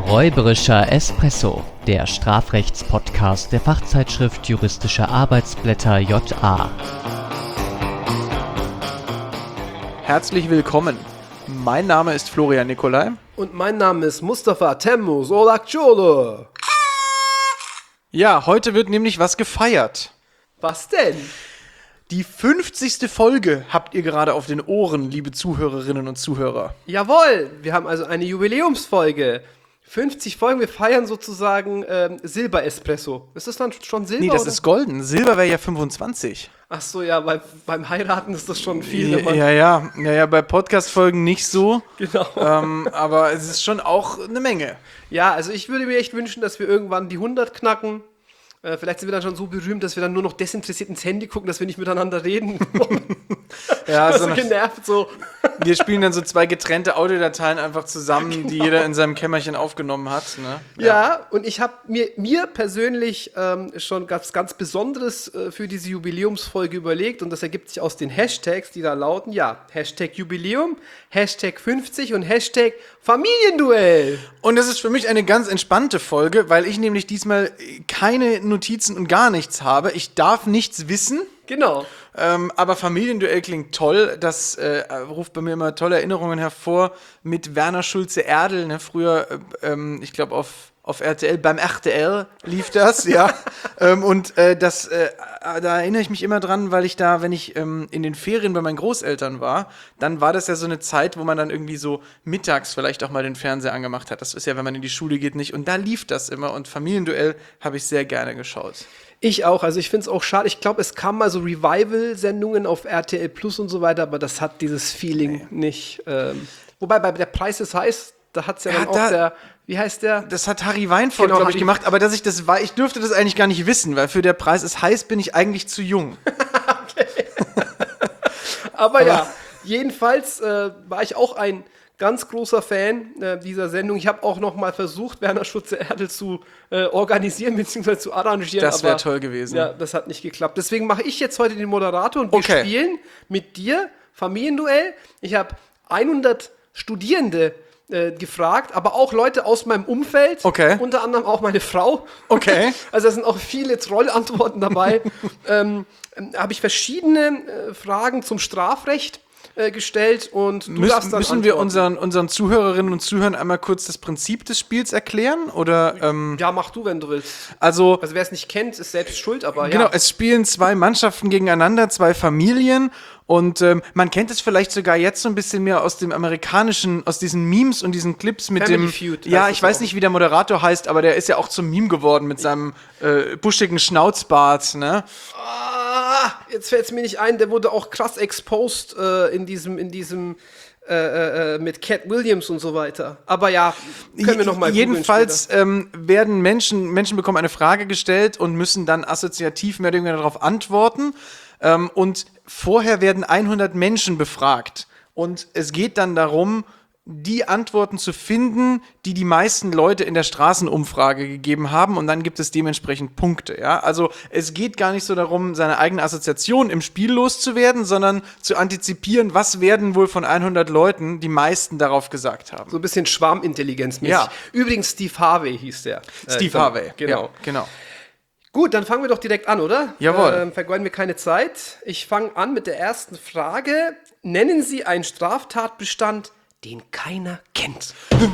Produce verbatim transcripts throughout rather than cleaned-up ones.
Räuberischer Espresso, der Strafrechtspodcast der Fachzeitschrift Juristische Arbeitsblätter J A. Herzlich willkommen. Mein Name ist Florian Nicolai. Und mein Name ist Mustafa Temmuz Olakçoğlu. Ja, heute wird nämlich was gefeiert. Was denn? Die fünfzigste Folge habt ihr gerade auf den Ohren, liebe Zuhörerinnen und Zuhörer. Jawohl, wir haben also eine Jubiläumsfolge. fünfzig Folgen, wir feiern sozusagen ähm, Silber-Espresso. Ist das dann schon Silber? Nee, das oder? ist golden. Silber wäre ja fünfundzwanzig. Ach so, ja, bei, beim Heiraten ist das schon viel. Ja, wenn man ja, ja, ja, ja, bei Podcast-Folgen nicht so. Genau. Ähm, aber es ist schon auch eine Menge. Ja, also ich würde mir echt wünschen, dass wir irgendwann die hundert knacken. Äh, vielleicht sind wir dann schon so berühmt, dass wir dann nur noch desinteressiert ins Handy gucken, dass wir nicht miteinander reden. Ja, so so genervt so. Wir spielen dann so zwei getrennte Audiodateien einfach zusammen, genau, die jeder in seinem Kämmerchen aufgenommen hat. Ne? Ja. ja, und ich habe mir, mir persönlich ähm, schon ganz, ganz Besonderes äh, für diese Jubiläumsfolge überlegt und das ergibt sich aus den Hashtags, die da lauten, ja, Hashtag Jubiläum, Hashtag fünfzig und Hashtag Familienduell. Und das ist für mich eine ganz entspannte Folge, weil ich nämlich diesmal keine Notizen und gar nichts habe. Ich darf nichts wissen. Genau. Ähm, aber Familienduell klingt toll. Das äh, ruft bei mir immer tolle Erinnerungen hervor mit Werner Schulze-Erdel. Ne? Früher, äh, ähm, ich glaube, auf, auf R T L, beim R T L lief das, ja. ähm, und äh, das, äh, da erinnere ich mich immer dran, weil ich da, wenn ich ähm, in den Ferien bei meinen Großeltern war, dann war das ja so eine Zeit, wo man dann irgendwie so mittags vielleicht auch mal den Fernseher angemacht hat. Das ist ja, wenn man in die Schule geht, nicht. Und da lief das immer. Und Familienduell habe ich sehr gerne geschaut. Ich auch, also ich finde es auch schade. Ich glaube, es kam mal so Revival-Sendungen auf R T L Plus und so weiter, aber das hat dieses Feeling nee. nicht. Ähm, wobei bei der Preis ist heiß, da hat es ja, ja dann auch da, der, wie heißt der? Das hat Harry Weinfurt, genau, glaube ich, gemacht, aber dass ich das war, ich dürfte das eigentlich gar nicht wissen, weil für der Preis ist heiß bin ich eigentlich zu jung. Okay. aber, aber ja, jedenfalls äh, war ich auch ein ganz großer Fan äh, dieser Sendung. Ich habe auch noch mal versucht, Werner Schulze-Erdel zu äh, organisieren bzw. zu arrangieren. Das wäre toll gewesen. Ja, das hat nicht geklappt. Deswegen mache ich jetzt heute den Moderator und wir okay. spielen mit dir Familienduell. Ich habe hundert Studierende äh, gefragt, aber auch Leute aus meinem Umfeld. Okay. Unter anderem auch meine Frau. Okay. Also da sind auch viele Trollantworten dabei. ähm, äh, habe ich verschiedene äh, Fragen zum Strafrecht gestellt und du Müssen, darfst dann müssen wir unseren, unseren Zuhörerinnen und Zuhörern einmal kurz das Prinzip des Spiels erklären? Oder, ähm, ja, mach du, wenn du willst. Also, also wer es nicht kennt, ist selbst schuld, aber genau, ja. Es spielen zwei Mannschaften gegeneinander, zwei Familien und ähm, man kennt es vielleicht sogar jetzt so ein bisschen mehr aus dem amerikanischen, aus diesen Memes und diesen Clips mit Family dem, Feud, ja, ich weiß auch nicht, wie der Moderator heißt, aber der ist ja auch zum Meme geworden mit seinem äh, buschigen Schnauzbart, ne? Ah, jetzt fällt es mir nicht ein, der wurde auch krass exposed äh, in diesem, in diesem äh, äh, mit Cat Williams und so weiter. Aber ja, können wir noch mal jedenfalls ähm, werden Menschen, Menschen bekommen eine Frage gestellt und müssen dann assoziativ mehr oder weniger darauf antworten. Ähm, und vorher werden hundert Menschen befragt. Und es geht dann darum, die Antworten zu finden, die die meisten Leute in der Straßenumfrage gegeben haben, und dann gibt es dementsprechend Punkte. Ja? Also es geht gar nicht so darum, seine eigene Assoziation im Spiel loszuwerden, sondern zu antizipieren, was werden wohl von hundert Leuten die meisten darauf gesagt haben. So ein bisschen Schwarmintelligenz-mäßig. Ja. Übrigens, Steve Harvey hieß der. Steve äh, Harvey, genau. Ja, genau. Gut, dann fangen wir doch direkt an, oder? Jawohl. Ähm, vergeuden wir keine Zeit. Ich fange an mit der ersten Frage. Nennen Sie einen Straftatbestand, den keiner kennt.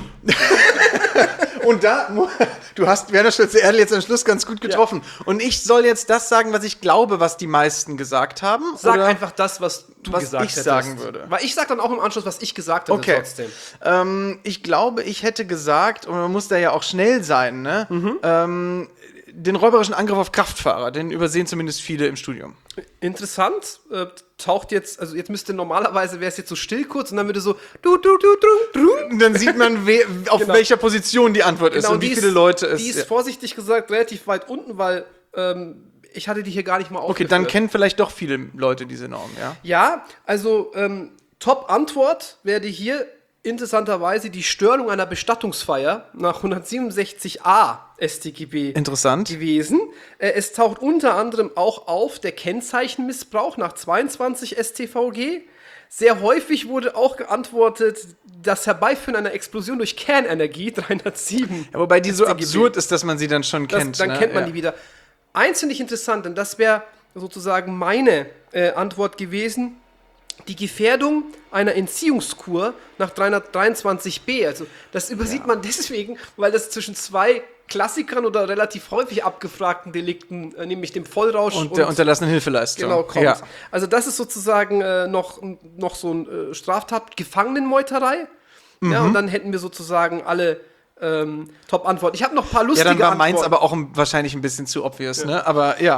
Und da, du hast Werner Schulze-Erdel jetzt am Schluss ganz gut getroffen. Ja. Und ich soll jetzt das sagen, was ich glaube, was die meisten gesagt haben? Sag oder einfach das, was du was gesagt ich hättest. sagen würde. Weil ich sag dann auch im Anschluss, was ich gesagt habe. Okay. Trotzdem. Ähm, ich glaube, ich hätte gesagt, und man muss da ja auch schnell sein, ne? Mhm. Ähm, den räuberischen Angriff auf Kraftfahrer, den übersehen zumindest viele im Studium. Interessant, äh, taucht jetzt, also jetzt müsste normalerweise, wäre es jetzt so still kurz und dann würde so du, du, du, du, du. Und dann sieht man, we, auf genau. welcher Position die Antwort genau, ist und wie ist, viele Leute es Die ist ja. vorsichtig gesagt relativ weit unten, weil ähm, ich hatte die hier gar nicht mal aufgeführt. Okay, dann kennen vielleicht doch viele Leute diese Norm, ja? Ja, also ähm, Top-Antwort wäre hier interessanterweise die Störung einer Bestattungsfeier nach hundertsiebenundsechzig a S t G B Interessant. gewesen. Äh, es taucht unter anderem auch auf der Kennzeichenmissbrauch nach zweiundzwanzig S t V G. Sehr häufig wurde auch geantwortet das Herbeiführen einer Explosion durch Kernenergie, dreihundertsieben. Ja, wobei die so S t G B. absurd ist, dass man sie dann schon Das, kennt. dann ne? kennt man ja. die wieder. Eins finde ich interessant, und das wäre sozusagen meine äh, Antwort gewesen. Die Gefährdung einer Entziehungskur nach dreihundertdreiundzwanzig b. Also das übersieht ja. man deswegen, weil das zwischen zwei Klassikern oder relativ häufig abgefragten Delikten, äh, nämlich dem Vollrausch und der unterlassenen Hilfeleistung. Genau, kommt. Ja. Also das ist sozusagen äh, noch, noch so ein äh, Straftat, Gefangenenmeuterei. Mhm. Ja, und dann hätten wir sozusagen alle ähm, Top-Antworten. Ich habe noch ein paar lustige Ja, dann war Antworten. meins aber auch ein, wahrscheinlich ein bisschen zu obvious, ja. ne? Aber ja.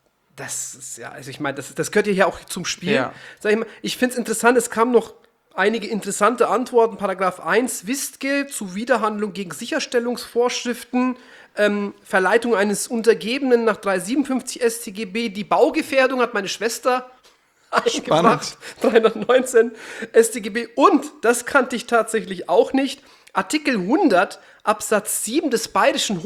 Das ist ja, also ich meine, das, das gehört ja hier auch zum Spiel. Ja. Sag ich mal, ich finde es interessant, es kamen noch einige interessante Antworten. Paragraph eins, Wistgeld, Zuwiderhandlung gegen Sicherstellungsvorschriften, ähm, Verleitung eines Untergebenen nach dreihundertsiebenundfünfzig S t G B, die Baugefährdung hat meine Schwester eingebracht, dreihundertneunzehn S t G B. Und, das kannte ich tatsächlich auch nicht, Artikel hundert Absatz sieben des Bayerischen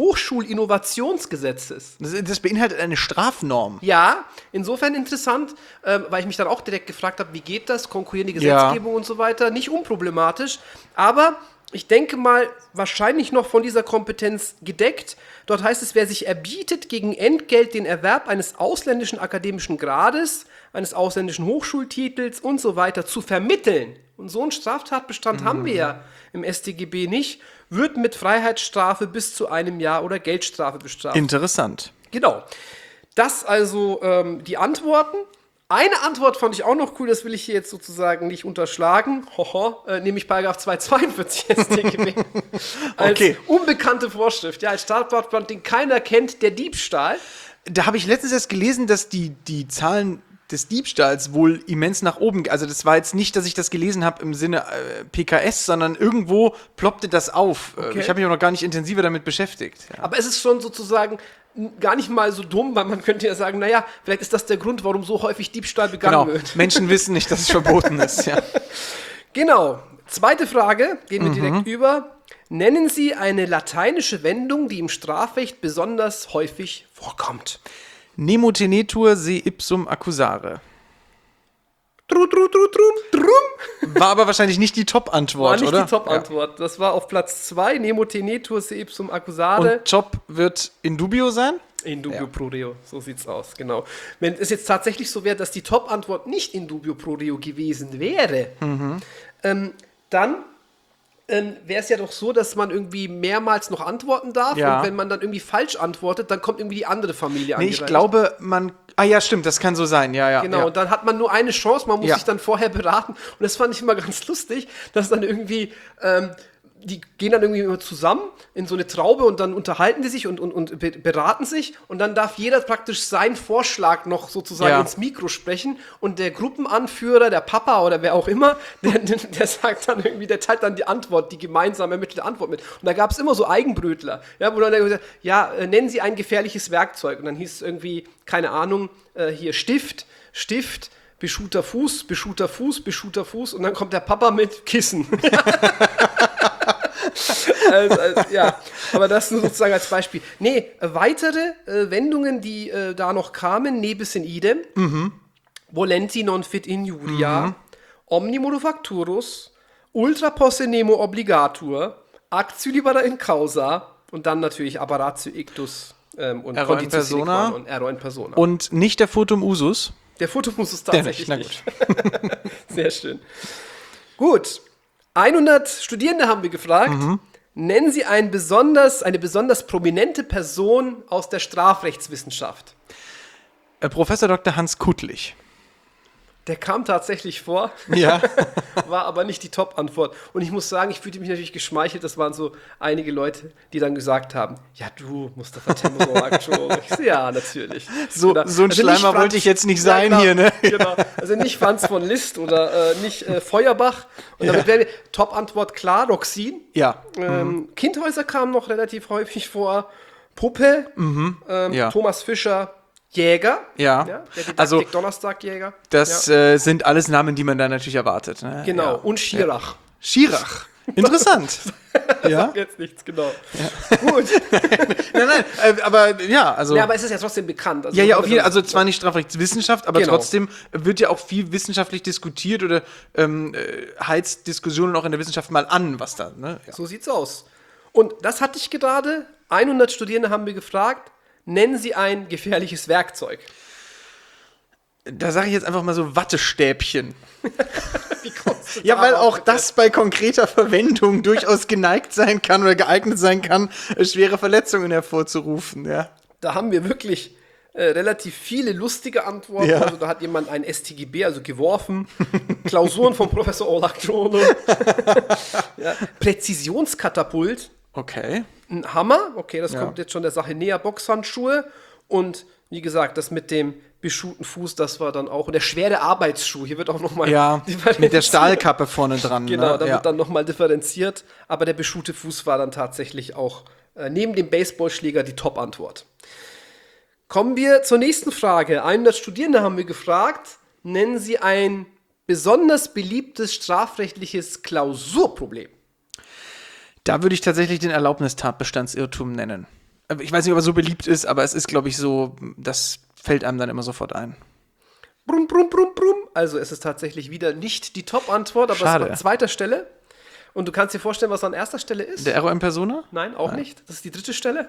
Hochschulinnovationsgesetzes. Das, das beinhaltet eine Strafnorm. Ja, insofern interessant, äh, weil ich mich dann auch direkt gefragt habe, wie geht das, konkurrierende Gesetzgebung Ja. und so weiter. Nicht unproblematisch, aber ich denke mal, wahrscheinlich noch von dieser Kompetenz gedeckt. Dort heißt es, wer sich erbietet, gegen Entgelt den Erwerb eines ausländischen akademischen Grades, eines ausländischen Hochschultitels und so weiter zu vermitteln. Und so einen Straftatbestand mhm. haben wir ja im S t G B nicht, wird mit Freiheitsstrafe bis zu einem Jahr oder Geldstrafe bestraft. Interessant. Genau. Das also ähm, die Antworten. Eine Antwort fand ich auch noch cool, das will ich hier jetzt sozusagen nicht unterschlagen, Hoho, äh, nämlich Paragraph zweihundertzweiundvierzig S t G B. Als Okay. unbekannte Vorschrift, ja, als Straftatbestand, den keiner kennt, der Diebstahl. Da habe ich letztens erst gelesen, dass die, die Zahlen des Diebstahls wohl immens nach oben, also das war jetzt nicht, dass ich das gelesen habe im Sinne äh, P K S, sondern irgendwo ploppte das auf. Okay. Äh, Ich habe mich auch noch gar nicht intensiver damit beschäftigt. Ja. Aber es ist schon sozusagen n- gar nicht mal so dumm, weil man könnte ja sagen, naja, vielleicht ist das der Grund, warum so häufig Diebstahl begangen Genau, wird. Menschen wissen nicht, dass es verboten ist. Ja. Genau. Zweite Frage, gehen wir Mhm. direkt über. Nennen Sie eine lateinische Wendung, die im Strafrecht besonders häufig vorkommt. Nemo tenetur se ipsum accusare. Tru, tru, tru, trum, trum. War aber wahrscheinlich nicht die Top-Antwort, War nicht oder? die Top-Antwort. Das war auf Platz zwei. Nemo tenetur se ipsum accusare. Und Top wird in dubio sein? In dubio Ja. pro reo, so sieht's aus, genau. Wenn es jetzt tatsächlich so wäre, dass die Top-Antwort nicht in dubio pro reo gewesen wäre, Mhm. ähm, dann ähm, wäre es ja doch so, dass man irgendwie mehrmals noch antworten darf Ja. und wenn man dann irgendwie falsch antwortet, dann kommt irgendwie die andere Familie Nee, ich angereicht. glaube, man. Ah ja, stimmt, das kann so sein. Ja, ja. Genau, ja. und dann hat man nur eine Chance, man muss Ja. sich dann vorher beraten. Und das fand ich immer ganz lustig, dass dann irgendwie, ähm, die gehen dann irgendwie immer zusammen in so eine Traube und dann unterhalten die sich und, und, und be- beraten sich. Und dann darf jeder praktisch seinen Vorschlag noch sozusagen Ja. ins Mikro sprechen. Und der Gruppenanführer, der Papa oder wer auch immer, der, der sagt dann irgendwie, der teilt dann die Antwort, die gemeinsam ermittelte Antwort mit. Und da gab es immer so Eigenbrötler, ja, wo dann gesagt, ja, äh, nennen Sie ein gefährliches Werkzeug. Und dann hieß es irgendwie, keine Ahnung, äh, hier Stift, Stift, beschuhter Fuß, beschuhter Fuß, beschuhter Fuß und dann kommt der Papa mit Kissen. also, also, ja, aber das nur sozusagen als Beispiel. Nee, äh, weitere äh, Wendungen, die äh, da noch kamen, nebis in idem, Mhm. volenti non fit injuria, omni manufacturus, ultra posse nemo obligatur, actio libera in causa und dann natürlich apparatio ictus ähm, und Error in conditio sine qua persona. non, error in persona. Und nicht der Fotum usus. Der Fotomus ist Der tatsächlich nicht, nicht. Sehr schön. Gut. hundert Studierende haben wir gefragt. Mhm. Nennen Sie ein besonders, eine besonders prominente Person aus der Strafrechtswissenschaft. Äh, Professor Doktor Hans Kuttlich. Der kam tatsächlich vor, Ja. war aber nicht die Top-Antwort. Und ich muss sagen, ich fühlte mich natürlich geschmeichelt. Das waren so einige Leute, die dann gesagt haben, ja du, Mustafa Temurag schon. Ich so, ja, natürlich. So, Genau. so ein Also nicht Schleimer Franz- wollte ich jetzt nicht Ja, sein genau, hier, ne? Genau. Also nicht Franz von Liszt oder äh, nicht äh, Feuerbach. Und damit Ja. wäre die Top-Antwort klar, Roxin. Ja. Ähm, Kindhäuser kamen noch relativ häufig vor. Puppe, ähm, Ja. Thomas Fischer, Jäger. Ja. Der Didaktik Also, Donnerstag-Jäger. Das Ja. äh, sind alles Namen, die man da natürlich erwartet. Ne? Genau. Ja. Und Schirach. Schirach. Interessant. Ja? Sag jetzt nichts, genau. Gut. Nein, nein, äh, aber ja, also. Ja, aber es ist ja trotzdem bekannt. Also Ja, ja, man auf kann jeden das- also zwar nicht Strafrechtswissenschaft, aber Genau. trotzdem wird ja auch viel wissenschaftlich diskutiert oder ähm, äh, heizt Diskussionen auch in der Wissenschaft mal an, was da, ne? Ja. So sieht's aus. Und das hatte ich gerade. hundert Studierende haben wir gefragt, nennen Sie ein gefährliches Werkzeug. Da sage ich jetzt einfach mal so Wattestäbchen. Wie kommst du Ja, weil darauf, auch bitte? das bei konkreter Verwendung durchaus geneigt sein kann oder geeignet sein kann, äh, schwere Verletzungen hervorzurufen, ja. Da haben wir wirklich äh, relativ viele lustige Antworten. Ja. Also da hat jemand ein S T G B, also geworfen. Klausuren von Professor Olakrone. Ja. Präzisionskatapult. Okay. Ein Hammer. Okay, das Ja. kommt jetzt schon der Sache näher. Boxhandschuhe. Und wie gesagt, das mit dem beschuhten Fuß, das war dann auch. Und der schwere Arbeitsschuh. Hier wird auch nochmal Ja, mit der Stahlkappe vorne dran. Genau, ne? da ja. wird dann nochmal differenziert. Aber der beschuhte Fuß war dann tatsächlich auch äh, neben dem Baseballschläger die Top-Antwort. Kommen wir zur nächsten Frage. hundert Studierende haben wir gefragt, nennen Sie ein besonders beliebtes strafrechtliches Klausurproblem. Da würde ich tatsächlich den Erlaubnistatbestandsirrtum nennen. Ich weiß nicht, ob er so beliebt ist, aber es ist, glaube ich, so, das fällt einem dann immer sofort ein. Brumm, brumm, brumm, brumm. Also es ist tatsächlich wieder nicht die Top-Antwort, aber Schade. es war an zweiter Stelle. Und du kannst dir vorstellen, was an erster Stelle ist? Der R O M Persona? Nein, auch nicht. Das ist die dritte Stelle.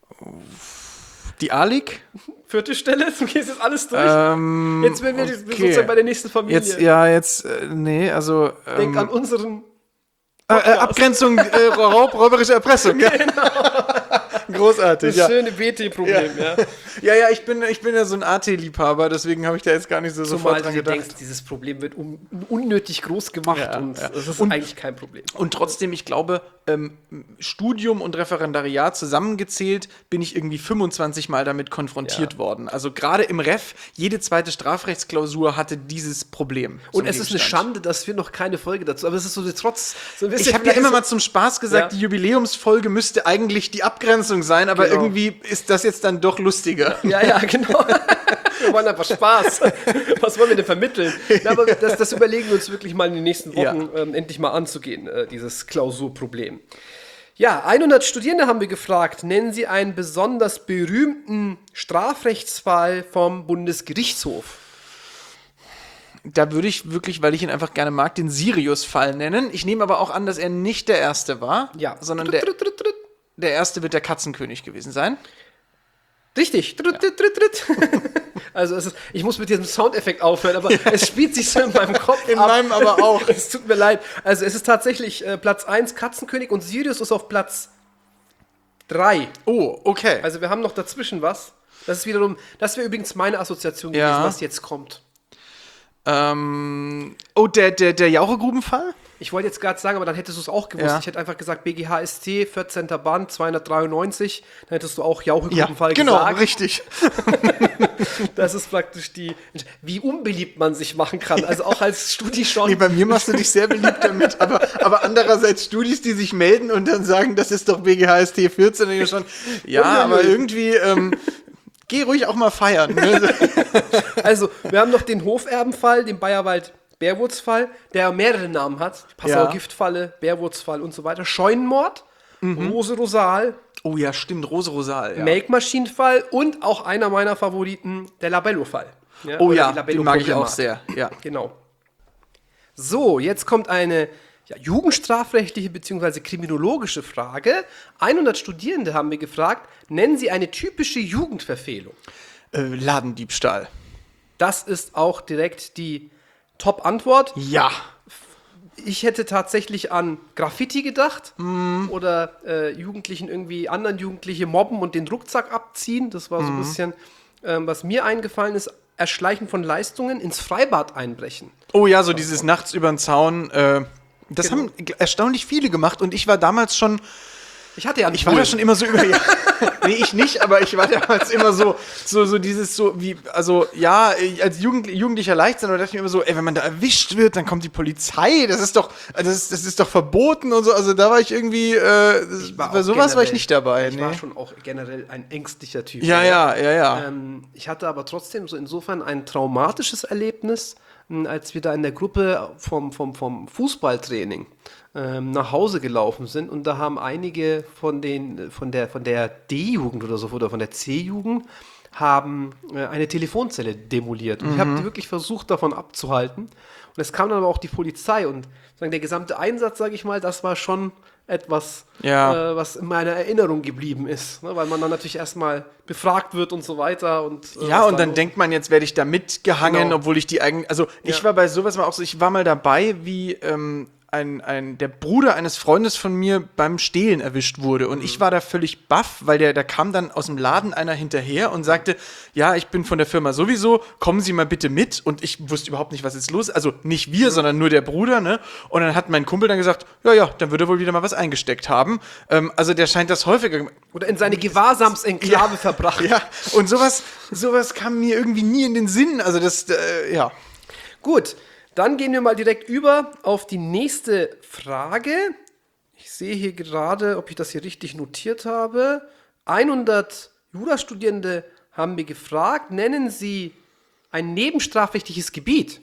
Die A L I C? Vierte Stelle, du gehst jetzt alles durch. Ähm, jetzt werden wir okay. sozusagen bei der nächsten Familie. Jetzt, ja, jetzt, äh, nee, also. Denk Ähm, an unseren äh, äh, Abgrenzung, äh, Raub, räuberische Erpressung. Ja. Großartig, das ja. schöne B T-Problem, ja. Ja, ja, ich bin, ich bin ja so ein A T-Liebhaber, deswegen habe ich da jetzt gar nicht so Zumal sofort du dran dir gedacht. denkst, dieses Problem wird un unnötig groß gemacht Ja, und ja. das ist Und- eigentlich kein Problem. Und trotzdem, ich glaube, ähm, Studium und Referendariat zusammengezählt, bin ich irgendwie fünfundzwanzig Mal damit konfrontiert Ja. worden. Also gerade im Ref, jede zweite Strafrechtsklausur hatte dieses Problem. Und zum es ist eine Gegenstand. Schande, dass wir noch keine Folge dazu, aber es ist so trotz, so ein bisschen Ich habe ja vielleicht immer so- mal zum Spaß gesagt, Ja. die Jubiläumsfolge müsste eigentlich die Abgrenzung sein, aber Genau. irgendwie ist das jetzt dann doch lustiger. Ja, ja, genau. Wir wollen einfach Spaß. Was wollen wir denn vermitteln? Ja, aber das, das überlegen wir uns wirklich mal in den nächsten Wochen ähm, endlich mal anzugehen, äh, dieses Klausurproblem. Ja, hundert Studierende haben wir gefragt, nennen Sie einen besonders berühmten Strafrechtsfall vom Bundesgerichtshof. Da würde ich wirklich, weil ich ihn einfach gerne mag, den Sirius-Fall nennen. Ich nehme aber auch an, dass er nicht der Erste war, Ja, sondern Tritt, der, tritt, tritt, tritt. der Erste wird der Katzenkönig gewesen sein. Richtig. Tritt, tritt, tritt, tritt. Also es ist, ich muss mit diesem Soundeffekt aufhören, aber es spielt sich so in meinem Kopf In ab. meinem aber auch. Es tut mir leid. Also es ist tatsächlich äh, Platz eins Katzenkönig und Sirius ist auf Platz drei. Oh, okay. Also wir haben noch dazwischen was. Das ist wiederum, das wäre übrigens meine Assoziation Ja. gewesen, was jetzt kommt. Ähm, oh, der, der, der Jauchegrubenfall? Ich wollte jetzt gerade sagen, aber dann hättest du es auch gewusst. Ja. Ich hätte einfach gesagt B G H S T, vierzehnter Band, zweihundertdreiundneunzig. Dann hättest du auch Jauchegrubenfall genau, gesagt. richtig. Das ist praktisch die, wie unbeliebt man sich machen kann. Also auch als Studi schon. Nee, bei mir machst du dich sehr beliebt damit, aber, aber andererseits Studis, die sich melden und dann sagen, das ist doch B G H S T vierzehn, denke ich schon, ja, aber irgendwie, ähm, geh ruhig auch mal feiern. Ne? Also, wir haben noch den Hoferbenfall, den Bayerwald-Bärwurzfall, der mehrere Namen hat. Die Passauer Ja. Giftfalle, Bärwurzfall und so weiter. Scheunenmord, Rose Rosal, Oh ja, stimmt, Rose Rosal. Ja. Melkmaschinenfall und auch einer meiner Favoriten, der Labello-Fall. Ja, Oh oder ja, die Labello den mag ich auch Problematik. sehr. Ja. Genau. So, jetzt kommt eine ja, jugendstrafrechtliche bzw. kriminologische Frage. hundert Studierende haben wir gefragt, nennen Sie eine typische Jugendverfehlung. Äh, Ladendiebstahl. Das ist auch direkt die Top-Antwort. Ja. Ich hätte tatsächlich an Graffiti gedacht oder äh, Jugendlichen irgendwie, anderen Jugendliche mobben und den Rucksack abziehen. Das war so ein bisschen, ähm, was mir eingefallen ist, Erschleichen von Leistungen, ins Freibad einbrechen. Oh ja, so dieses nachts über den Zaun. Äh, das Genau. haben erstaunlich viele gemacht und ich war damals schon. Ich hatte ja einen Ich war da Bullen. schon immer so über. Ja, nee, ich nicht, aber ich war damals immer so, so, so dieses so wie, also ja, als Jugend, Jugendlicher Leichtsinn, da dachte ich mir immer so, ey, wenn man da erwischt wird, dann kommt die Polizei, das ist doch, das ist, das ist doch verboten und so. Also da war ich irgendwie, äh, Ich war bei auch sowas war ich generell- nicht dabei. Ich Nee. war schon auch generell ein ängstlicher Typ. Ja, ja, ja, ja. Ähm, ich hatte aber trotzdem so insofern ein traumatisches Erlebnis, mh, als wir da in der Gruppe vom, vom, vom Fußballtraining ähm, nach Hause gelaufen sind und da haben einige von, den, von der, von der D-Jugend oder so oder von der C-Jugend haben äh, eine Telefonzelle demoliert. Und mhm. ich habe die wirklich versucht, davon abzuhalten. Und es kam dann aber auch die Polizei und sagen, der gesamte Einsatz, sage ich mal, das war schon etwas, ja. äh, was in meiner Erinnerung geblieben ist. Ne? Weil man dann natürlich erstmal befragt wird und so weiter. Und, äh, ja, und dann so denkt man, jetzt werde ich da mitgehangen, genau. obwohl ich die eigentlich, also ich ja. war bei sowas mal auch so, ich war mal dabei, wie ähm, Ein, ein, der Bruder eines Freundes von mir beim Stehlen erwischt wurde. Und mhm. ich war da völlig baff, weil der, da kam dann aus dem Laden einer hinterher und sagte, ja, ich bin von der Firma sowieso, kommen Sie mal bitte mit. Und ich wusste überhaupt nicht, was jetzt los ist. Also nicht wir, mhm. sondern nur der Bruder. Ne? Und dann hat mein Kumpel dann gesagt, ja, ja, dann wird er wohl wieder mal was eingesteckt haben. Ähm, also der scheint das häufiger... Oder in seine Gewahrsamsenklave ja, verbracht. Ja, und sowas, sowas kam mir irgendwie nie in den Sinn. Also das, äh, ja. Gut. Dann gehen wir mal direkt über auf die nächste Frage. Ich sehe hier gerade, ob ich das hier richtig notiert habe. hundert Jurastudierende haben mir gefragt, nennen Sie ein nebenstrafrechtliches Gebiet?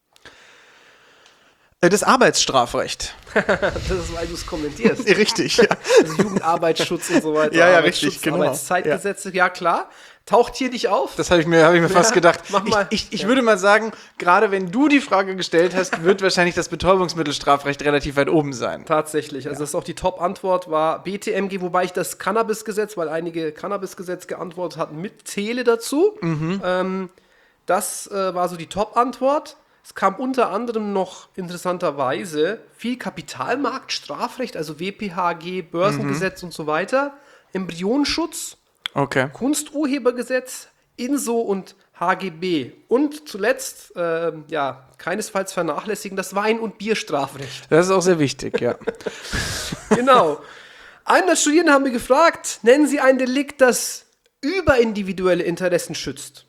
Das Arbeitsstrafrecht. Das ist, weil du es kommentierst. Richtig, ja. Also Jugendarbeitsschutz und so weiter. Ja, ja, richtig, genau. Arbeitszeitgesetze, ja. ja klar. Taucht hier nicht auf? Das habe ich mir, hab ich mir ja, fast gedacht. Mach mal. Ich, ich, ich ja. würde mal sagen, gerade wenn du die Frage gestellt hast, wird wahrscheinlich das Betäubungsmittelstrafrecht relativ weit oben sein. Tatsächlich. Also ja. das ist auch die Top-Antwort, war B T M G, wobei ich das Cannabisgesetz, weil einige Cannabisgesetz geantwortet hatten, mitzähle dazu. Mhm. Ähm, das äh, war so die Top-Antwort. Es kam unter anderem noch interessanterweise viel Kapitalmarktstrafrecht, also W P H G, Börsengesetz mhm. und so weiter, Embryonenschutz, okay. Kunsturhebergesetz, INSO und H G B. Und zuletzt, äh, ja, keinesfalls vernachlässigen, das Wein- und Bierstrafrecht. Das ist auch sehr wichtig, ja. Genau. hundert Studierende haben wir gefragt, nennen Sie ein Delikt, das überindividuelle Interessen schützt.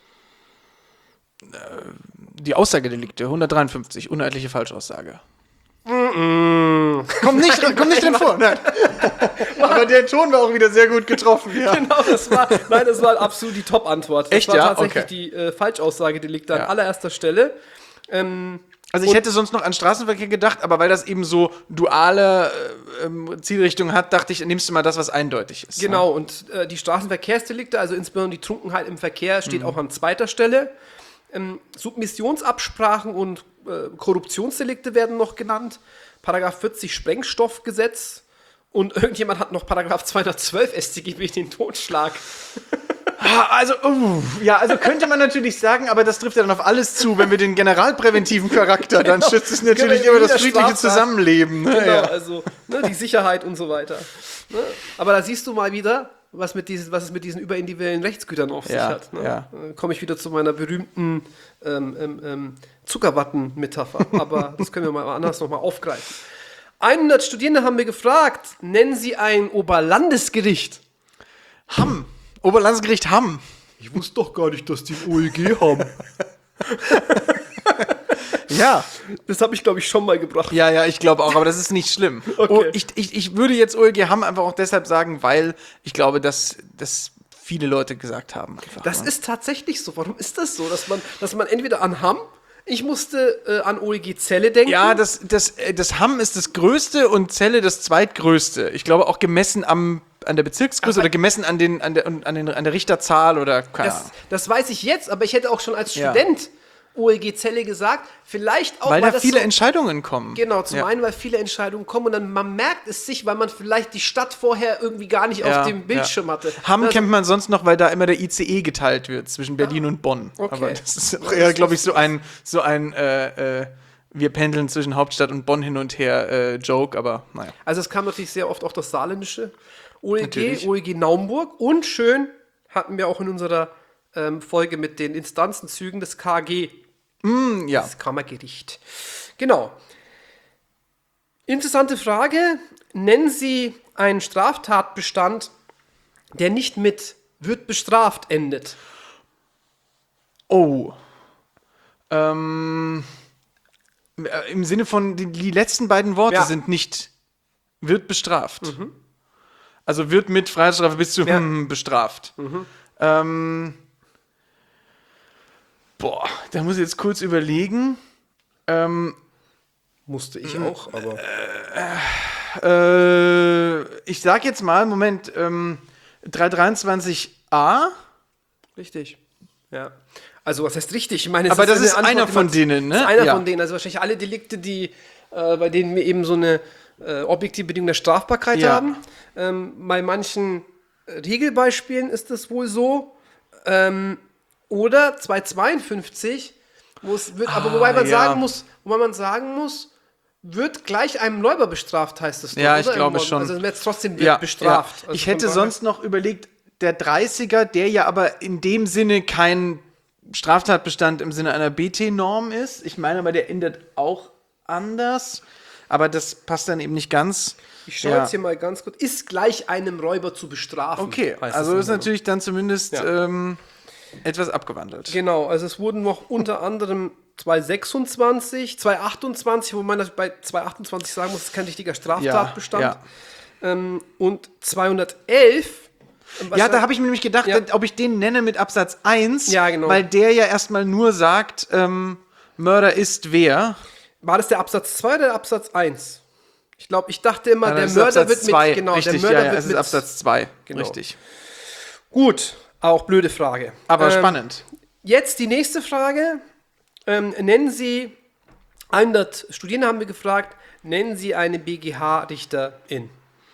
Die Aussagedelikte, hundertdreiundfünfzig, uneidliche Falschaussage. Mm-mm. Komm nicht, komm nicht drin vor. Nein. Aber der Ton war auch wieder sehr gut getroffen. Ja. Genau, das war, nein, das war absolut die Top-Antwort. Das Echt, war ja? tatsächlich Okay. die äh, Falschaussagedelikte ja. an allererster Stelle. Ähm, also ich hätte sonst noch an Straßenverkehr gedacht, aber weil das eben so duale äh, Zielrichtung hat, dachte ich, nimmst du mal das, was eindeutig ist. Genau, ja? und äh, die Straßenverkehrsdelikte, also insbesondere die Trunkenheit im Verkehr, steht mhm. auch an zweiter Stelle. Ähm, Submissionsabsprachen und äh, Korruptionsdelikte werden noch genannt. Paragraph vierzig Sprengstoffgesetz. Und irgendjemand hat noch Paragraph zweihundertzwölf S t G B, den Totschlag. Also, uh, ja, also könnte man natürlich sagen, aber das trifft ja dann auf alles zu, wenn wir den generalpräventiven Charakter, dann genau. schützt es natürlich immer das friedliche Zusammenleben. Ne? Genau, ja. also ne, die Sicherheit und so weiter. Ne? Aber da siehst du mal wieder, was, mit diesen, was es mit diesen überindividuellen Rechtsgütern auf sich ja, hat. Ne? Ja. Dann komme ich wieder zu meiner berühmten ähm, ähm, ähm, Zuckerwatten-Metapher, aber das können wir mal anders nochmal aufgreifen. hundert Studierende haben mir gefragt, nennen Sie ein Oberlandesgericht? Hamm. Oberlandesgericht Hamm. Ich wusste doch gar nicht, dass die ein O E G haben. Ja. Das habe ich, glaube ich, schon mal gebracht. Ja, ja, ich glaube auch, aber das ist nicht schlimm. Okay. Oh, ich, ich, ich würde jetzt O E G Hamm einfach auch deshalb sagen, weil ich glaube, dass das viele Leute gesagt haben. Einfach, das ne? ist tatsächlich so. Warum ist das so, dass man, dass man entweder an Hamm, ich musste äh, an O E G Celle denken. Ja, das, das, das Hamm ist das Größte und Celle das Zweitgrößte. Ich glaube auch gemessen am, an der Bezirksgröße aber oder gemessen an, den, an, der, an, den, an der Richterzahl oder keine das, das weiß ich jetzt, aber ich hätte auch schon als ja. Student O E G Celle gesagt, vielleicht auch, weil, weil da das viele so, Entscheidungen kommen. Genau, zum ja. einen, weil viele Entscheidungen kommen und dann man merkt es sich, weil man vielleicht die Stadt vorher irgendwie gar nicht ja, auf dem Bildschirm ja. hatte. Hamm also, kennt man sonst noch, weil da immer der I C E geteilt wird zwischen Berlin ah, und Bonn. Okay. Aber das ist auch eher, glaube ich, so ein, so ein äh, äh, wir pendeln zwischen Hauptstadt und Bonn hin und her äh, Joke, aber naja. Also es kam natürlich sehr oft auch das saarländische O E G, natürlich. O E G Naumburg und schön hatten wir auch in unserer ähm, Folge mit den Instanzenzügen des K G. Mm, ja. Das Kammergericht. Genau. Interessante Frage. Nennen Sie einen Straftatbestand, der nicht mit wird bestraft endet. Oh. Ähm, im Sinne von, die, die letzten beiden Worte ja. sind nicht wird bestraft. Mhm. Also wird mit Freiheitsstrafe bis zu ja. hm, bestraft. Mhm. Ähm, Boah, da muss ich jetzt kurz überlegen. Ähm, Musste ich auch, aber. äh, ich sag jetzt mal, Moment, ähm, dreihundertdreiundzwanzig a. Richtig. Ja. Also, was heißt richtig? Ich meine, es Aber das eine ist Antwort, einer die von man- denen, ne? Das ist einer Ja. von denen. Also, wahrscheinlich alle Delikte, die, äh, bei denen wir eben so eine äh, objektive Bedingung der Strafbarkeit Ja. haben. Ähm, bei manchen äh, Regelbeispielen ist das wohl so. Ähm, oder zweihundertzweiundfünfzig, wo es wird, aber wobei man ja. sagen muss, wobei man sagen muss, wird gleich einem Räuber bestraft, heißt es doch, Ja, ich oder? glaube Im- schon. Also, wird trotzdem Ja, bestraft. ja. Also Ich von hätte daher- sonst noch überlegt, der dreißiger, der ja aber in dem Sinne kein Straftatbestand im Sinne einer B T-Norm ist. Ich meine aber, der endet auch anders. Aber das passt dann eben nicht ganz. Ich schaue Ja. jetzt hier mal ganz kurz. Ist gleich einem Räuber zu bestrafen. Okay, heißt also es ist immer. natürlich dann zumindest Ja. ähm, etwas abgewandelt. Genau, also es wurden noch unter anderem zweihundertsechsundzwanzig, zweihundertachtundzwanzig, wo man das bei zweihundertachtundzwanzig sagen muss, das ist kein richtiger Straftatbestand. Ja, Ähm, und zweihundertelf. was ja war- da habe ich mir nämlich gedacht, Ja. ob ich den nenne mit Absatz eins, Ja, genau. weil der ja erstmal nur sagt, ähm, Mörder ist wer. War das der Absatz zwei oder der Absatz eins? Ich glaube, ich dachte immer, Ja, der das ist Mörder Absatz wird mit. zwei. Genau, Richtig, der Mörder ja, ja, wird es ist mit. Absatz zwei. Genau. Richtig. Gut, auch blöde Frage. Aber Ähm, spannend. Jetzt die nächste Frage. Ähm, nennen Sie, hundert Studierende haben wir gefragt, nennen Sie eine B G H-Richterin.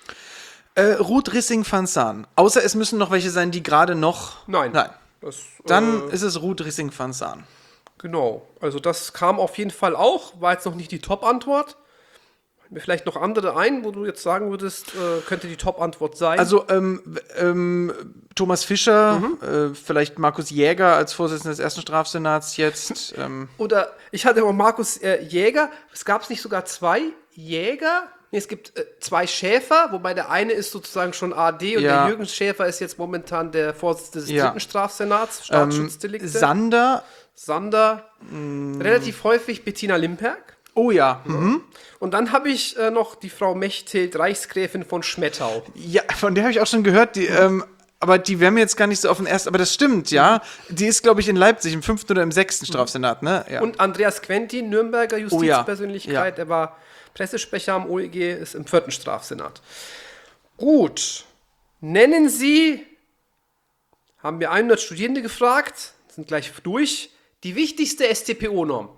Äh, Ruth Rissing van Saan. Außer es müssen noch welche sein, die gerade noch. Nein. Nein. Das, Dann äh, ist es Ruth Rissing van Saan. genau. Also das kam auf jeden Fall auch. War jetzt noch nicht die Top-Antwort. Fallen mir vielleicht noch andere ein, wo du jetzt sagen würdest, äh, könnte die Top-Antwort sein. Also ähm, w- ähm, Thomas Fischer, äh, vielleicht Markus Jäger als Vorsitzender des ersten Strafsenats jetzt. Ähm, Oder ich hatte auch Markus äh, Jäger. Es gab es nicht sogar zwei Jäger? Nee, es gibt äh, zwei Schäfer, wobei der eine ist sozusagen schon A D und Ja. der Jürgen Schäfer ist jetzt momentan der Vorsitzende des Ja. dritten Strafsenats, ähm, Staatsschutzdelikte. Sander. Sander, relativ häufig Bettina Limperk. Oh ja. Mhm. Und dann habe ich äh, noch die Frau Mechthild, Reichsgräfin von Schmettau. Ja, von der habe ich auch schon gehört. Die, ähm, aber die wäre mir jetzt gar nicht so auf den ersten. Aber das stimmt, ja. Die ist, glaube ich, in Leipzig im fünften oder im sechsten Strafsenat, ne? Ja. Und Andreas Quentin, Nürnberger Oh ja. Justizpersönlichkeit, Ja. der war Pressesprecher am O E G, ist im vierten Strafsenat. Gut. Nennen Sie, haben wir hundert Studierende gefragt, sind gleich durch, die wichtigste S t P O-Norm.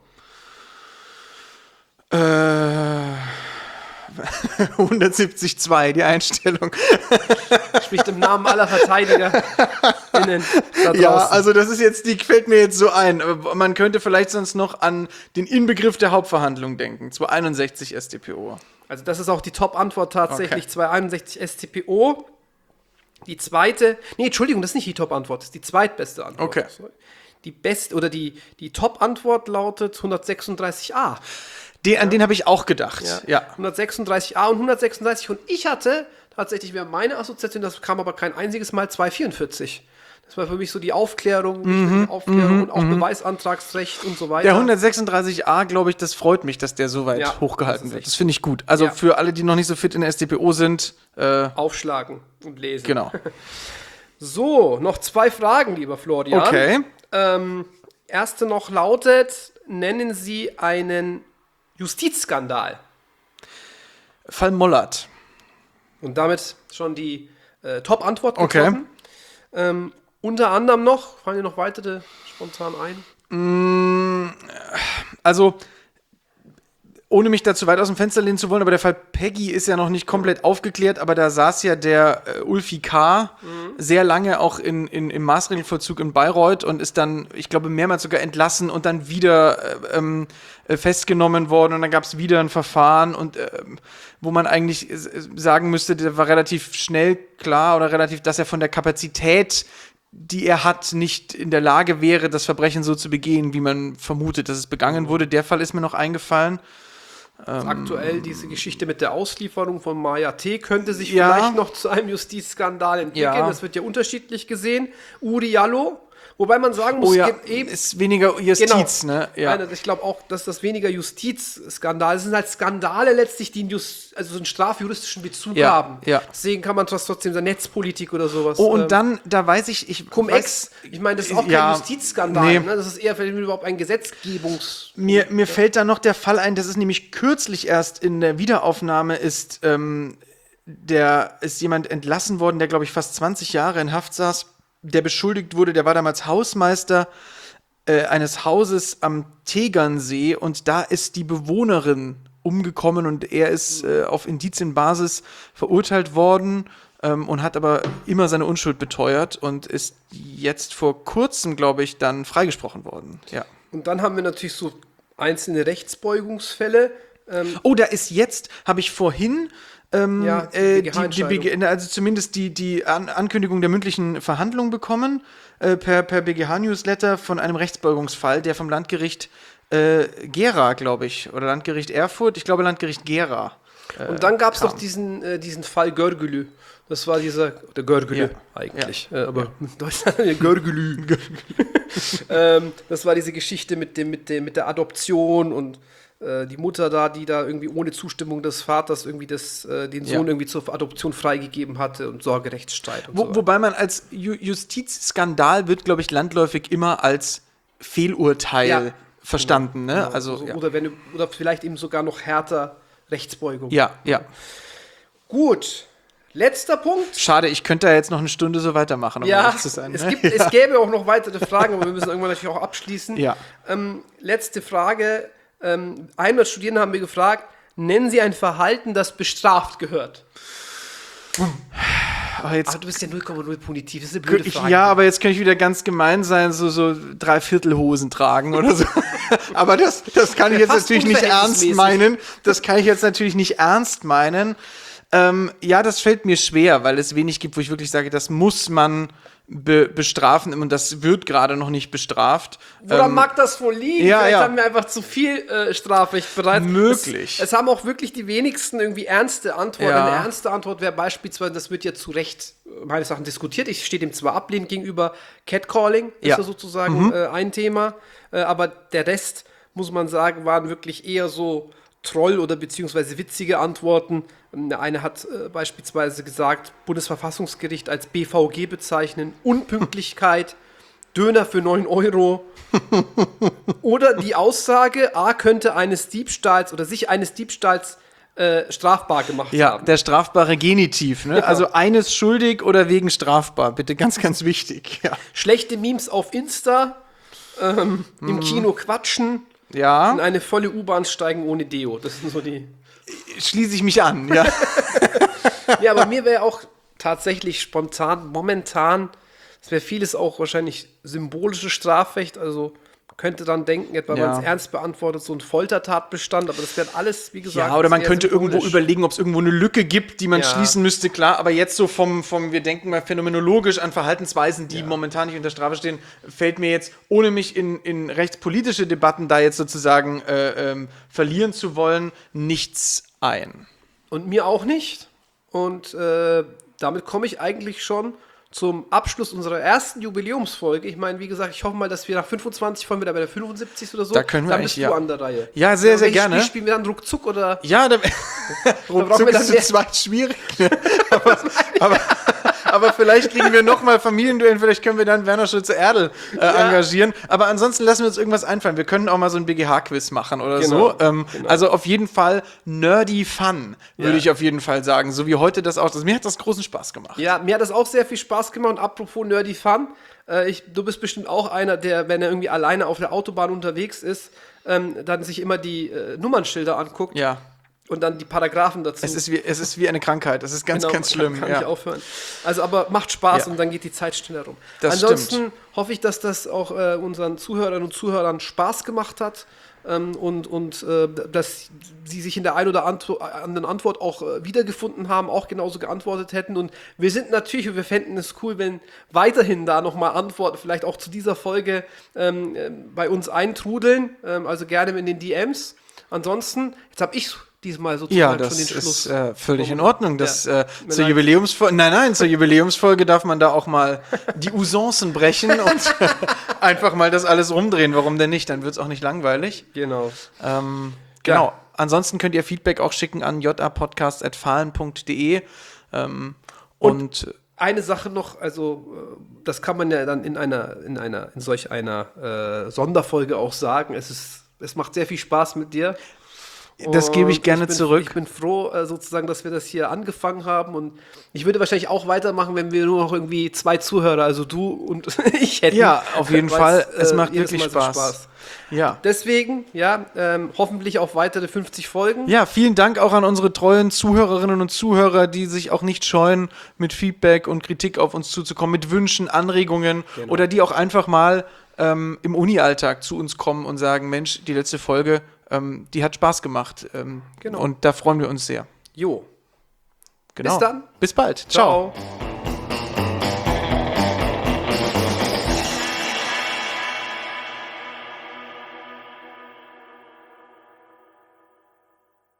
Äh, hundertsiebzig Komma zwei, die Einstellung. Spricht im Namen aller VerteidigerInnen da draußen. Ja, also das ist jetzt, die fällt mir jetzt so ein. Aber man könnte vielleicht sonst noch an den Inbegriff der Hauptverhandlung denken. zweihunderteinundsechzig S t P O. Also das ist auch die Top-Antwort tatsächlich, Okay. zweihunderteinundsechzig S t P O. Die zweite, nee, Entschuldigung, das ist nicht die Top-Antwort, das ist die zweitbeste Antwort. Okay. Sorry. Die beste, oder die, die Top-Antwort lautet hundertsechsunddreißig a. Den, an den habe ich auch gedacht. Ja. hundertsechsunddreißig a und hundertsechsunddreißig und ich hatte tatsächlich, wäre meine Assoziation, das kam aber kein einziges Mal, zweihundertvierundvierzig. Das war für mich so die Aufklärung, Mhm, die Aufklärung und auch Beweisantragsrecht und so weiter. Der hundertsechsunddreißig a, glaube ich, das freut mich, dass der so weit Ja, hochgehalten das ist wird. echt- Das finde ich gut. Also Ja. für alle, die noch nicht so fit in der S t P O sind, äh, Aufschlagen und lesen. genau. So, noch zwei Fragen, lieber Florian. Okay. Ähm, erste noch lautet, nennen Sie einen Justizskandal. Fall Mollert. Und damit schon die äh, Top-Antwort Okay. getroffen. Ähm, unter anderem noch, fallen dir noch weitere spontan ein? Also, ohne mich da zu weit aus dem Fenster lehnen zu wollen, aber der Fall Peggy ist ja noch nicht komplett aufgeklärt, aber da saß ja der äh, Ulfi K. sehr lange auch in, in, im Maßregelvollzug in Bayreuth und ist dann, ich glaube, mehrmals sogar entlassen und dann wieder äh, ähm, äh, festgenommen worden und dann gab es wieder ein Verfahren und ähm, wo man eigentlich äh, sagen müsste, der war relativ schnell klar oder relativ, dass er von der Kapazität, die er hat, nicht in der Lage wäre, das Verbrechen so zu begehen, wie man vermutet, dass es begangen wurde. Der Fall ist mir noch eingefallen. Aktuell diese Geschichte mit der Auslieferung von Maya T. könnte sich Ja. vielleicht noch zu einem Justizskandal entwickeln. Ja. Das wird ja unterschiedlich gesehen. Uri Jallo Wobei man sagen muss, Oh ja, es gibt eben ist weniger Justiz, Genau. ne? Ja. Nein, ich glaube auch, dass das weniger Justizskandale, es sind halt Skandale letztlich, die einen, Just, also so einen strafjuristischen Bezug Ja, haben. ja. Deswegen kann man trotzdem sagen, Netzpolitik oder sowas. Oh, und ähm, dann, da weiß ich, ich Cum-Ex, weiß, ich meine, das ist auch kein ja, Justizskandal, nee. ne? Das ist eher vielleicht überhaupt ein Gesetzgebungs... Mir, mir fällt da noch der Fall ein, das ist nämlich kürzlich erst in der Wiederaufnahme ist, ähm, der ist jemand entlassen worden, der, glaube ich, fast zwanzig Jahre in Haft saß, der beschuldigt wurde, der war damals Hausmeister äh, eines Hauses am Tegernsee und da ist die Bewohnerin umgekommen und er ist äh, auf Indizienbasis verurteilt worden ähm, und hat aber immer seine Unschuld beteuert und ist jetzt vor kurzem, glaube ich, dann freigesprochen worden. Ja. Und dann haben wir natürlich so einzelne Rechtsbeugungsfälle. Ähm, Oh, da ist jetzt, habe ich vorhin ähm, Ja, die äh, die, die, BGH-Entscheidung. B G, also zumindest die, die An Ankündigung der mündlichen Verhandlung bekommen, äh, per, per B G H-Newsletter von einem Rechtsbeugungsfall, der vom Landgericht äh, Gera, glaube ich, oder Landgericht Erfurt, ich glaube Landgericht Gera. und dann gab es kam. noch diesen, äh, diesen Fall Görgülü. Das war dieser, der Görgülü Ja. eigentlich, äh, aber in Deutschland Görgülü. ähm, das war diese Geschichte mit, dem, mit, dem, mit der Adoption und äh, die Mutter da, die da irgendwie ohne Zustimmung des Vaters irgendwie das, äh, den Sohn Ja. irgendwie zur Adoption freigegeben hatte und Sorgerechtsstreit und Wo, so. wobei man als Ju Justizskandal wird, glaube ich, landläufig immer als Fehlurteil Ja. verstanden. Ne? Genau, Also, so, ja. oder, wenn, du- oder vielleicht eben sogar noch härter Rechtsbeugung. ja, ja. Gut, letzter Punkt. Schade, ich könnte da jetzt noch eine Stunde so weitermachen, um Ja, ehrlich zu sein. es, ne? gibt, es gäbe auch noch weitere Fragen, aber wir müssen irgendwann natürlich auch abschließen. Ja. Ähm, letzte Frage. Ähm, hundert Studierende haben wir gefragt, nennen Sie ein Verhalten, das bestraft gehört? Aber jetzt Aber du bist ja null Komma null positiv, das ist eine blöde Ich, Frage. ja, aber jetzt könnte ich wieder ganz gemein sein, so, so Dreiviertelhosen tragen oder so. aber das, das kann ich jetzt fast natürlich nicht ernst unverhältnismäßig. meinen. Das kann ich jetzt natürlich nicht ernst meinen. Ähm, ja, das fällt mir schwer, weil es wenig gibt, wo ich wirklich sage, das muss man be bestrafen und das wird gerade noch nicht bestraft. Woran Ähm, mag das wohl liegen? ja, Vielleicht ja. haben wir einfach zu viel äh, Strafrecht bereits. Möglich. Es, es haben auch wirklich die wenigsten irgendwie ernste Antworten. Ja. Eine ernste Antwort wäre beispielsweise, das wird ja zu Recht äh, meines Erachtens diskutiert, ich stehe dem zwar ablehnend gegenüber, Catcalling ist Ja. ja sozusagen äh, ein Thema, äh, aber der Rest, muss man sagen, waren wirklich eher so Troll- oder beziehungsweise witzige Antworten. Eine hat äh, beispielsweise gesagt, Bundesverfassungsgericht als B V G bezeichnen, Unpünktlichkeit, Döner für neun Euro. Oder die Aussage, A könnte eines Diebstahls oder sich eines Diebstahls äh, strafbar gemacht Ja, haben. der strafbare Genitiv. Ne? Ja. Also eines schuldig oder wegen strafbar. Bitte ganz, ganz wichtig. Ja. Schlechte Memes auf Insta, ähm, im Kino quatschen, ja. in eine volle U-Bahn steigen ohne Deo. Das sind so die... Schließe ich mich an. Ja. Ja, aber mir wäre auch tatsächlich spontan, momentan, es wäre vieles auch wahrscheinlich symbolisches Strafrecht, also man könnte dann denken, etwa Ja. man es ernst beantwortet, so ein Foltertatbestand, aber das wäre alles, wie gesagt, Ja, oder man sehr könnte irgendwo symbolisch. überlegen, ob es irgendwo eine Lücke gibt, die man Ja. schließen müsste, klar. Aber jetzt so vom, vom, wir denken mal phänomenologisch an Verhaltensweisen, die momentan nicht unter Strafe stehen, fällt mir jetzt, ohne mich in, in rechtspolitische Debatten da jetzt sozusagen äh, ähm, verlieren zu wollen, nichts ein. Und mir auch nicht. Und äh, damit komme ich eigentlich schon zum Abschluss unserer ersten Jubiläumsfolge. Ich meine, wie gesagt, ich hoffe mal, dass wir nach fünfundzwanzig Folgen wieder bei der fünfundsiebzig oder so, Da können wir dann bist eigentlich, du ja. an der Reihe. Ja, sehr, sehr welches gerne. Spiel spielen wir dann ruckzuck oder? Ja, da, brauchen ruckzuck wir dann ist zu mehr- zweit schwierig. Ne? aber, aber, aber vielleicht kriegen wir noch mal Familienduell, vielleicht können wir dann Werner Schulze-Erdl äh, engagieren. Aber ansonsten lassen wir uns irgendwas einfallen. Wir können auch mal so ein B G H-Quiz machen oder Genau, so. Ähm, genau. Also auf jeden Fall nerdy Fun, würde Ja. ich auf jeden Fall sagen. So wie heute das auch. Das, mir hat das großen Spaß gemacht. Ja, mir hat das auch sehr viel Spaß gemacht. Und apropos Nerdy Fun, äh, ich, du bist bestimmt auch einer, der, wenn er irgendwie alleine auf der Autobahn unterwegs ist, ähm, dann sich immer die äh, Nummernschilder anguckt Ja. und dann die Paragraphen dazu. Es ist, wie, es ist wie eine Krankheit. Das ist ganz, Genau, ganz schlimm. Kann, kann ja. nicht aufhören. Also, aber macht Spaß Ja. und dann geht die Zeit schneller rum. Das Ansonsten stimmt. hoffe ich, dass das auch äh, unseren Zuhörerinnen und Zuhörern Spaß gemacht hat ähm, und, und äh, dass sie sich in der ein oder antwo- anderen Antwort auch äh, wiedergefunden haben, auch genauso geantwortet hätten. Und wir sind natürlich, wir fänden es cool, wenn weiterhin da nochmal Antworten, vielleicht auch zu dieser Folge ähm, äh, bei uns eintrudeln. Ähm, also gerne in den D Ms. Ansonsten, jetzt habe ich diesmal sozusagen Ja, schon das den Schluss. ist äh, völlig in Ordnung. Das, Ja, äh, mir zur leid. Jubiläumsfolge, nein, nein, zur Jubiläumsfolge darf man da auch mal die Usancen brechen und einfach mal das alles rumdrehen. Warum denn nicht? Dann wird es auch nicht langweilig. Genau. Ähm, genau. Ja. Ansonsten könnt ihr Feedback auch schicken an j a podcast at fahlen punkt de. Ähm, Und- und Eine Sache noch, also äh, das kann man ja dann in einer, in einer, in solch einer äh, Sonderfolge auch sagen. Es ist, es macht sehr viel Spaß mit dir. das gebe ich Und gerne bin, zurück. Ich bin froh, äh, sozusagen, dass wir das hier angefangen haben. Und ich würde wahrscheinlich auch weitermachen, wenn wir nur noch irgendwie zwei Zuhörer, also du und ich hätten. Ja, auf jeden Weil Fall. Es äh, macht jedes wirklich Mal so Spaß. Ja. Deswegen, ja, ähm, hoffentlich auch weitere fünfzig Folgen. Ja, vielen Dank auch an unsere treuen Zuhörerinnen und Zuhörer, die sich auch nicht scheuen, mit Feedback und Kritik auf uns zuzukommen, mit Wünschen, Anregungen Genau. oder die auch einfach mal ähm, im Uni-Alltag zu uns kommen und sagen, Mensch, die letzte Folge, ähm, die hat Spaß gemacht. Ähm, Genau. Und da freuen wir uns sehr. Jo. Genau. Bis dann. Bis bald. Ciao. Ciao.